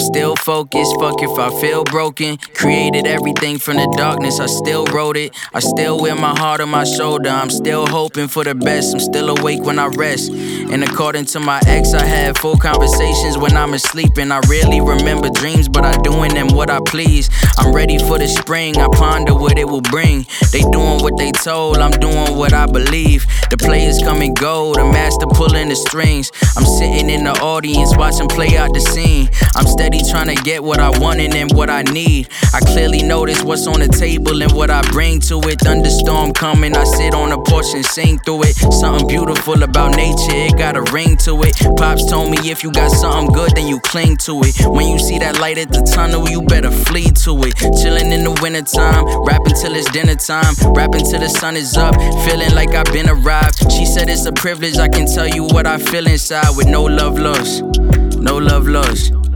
still focused, fuck if I feel broken. Created everything from the darkness, I still wrote it. I still wear my heart on my shoulder, I'm still hoping for the best. I'm still awake when I rest. And according to my ex, I had full conversations when I'm asleep. And I rarely remember dreams, but I do in them what I please. I'm ready for the spring, I ponder what it will bring. They doing what they told, I'm doing what I believe. The players come and go, the master pulling the strings. I'm sitting in the audience watching play out the scene. I'm steady trying to get what I want and what I need. I clearly notice what's on the table and what I bring to it. Thunderstorm coming, I sit on the porch and sing through it. Something beautiful about nature, it got a ring to it. Pops told me if you got something good, then you cling to it. When you see that light at the tunnel, you better flee to it. Chilling in the wintertime, rapping till it's dinner time, rapping till the sun is up, feeling like I've been arrived. She said it's a privilege, I can tell you what I feel inside with no love lost, no love lost.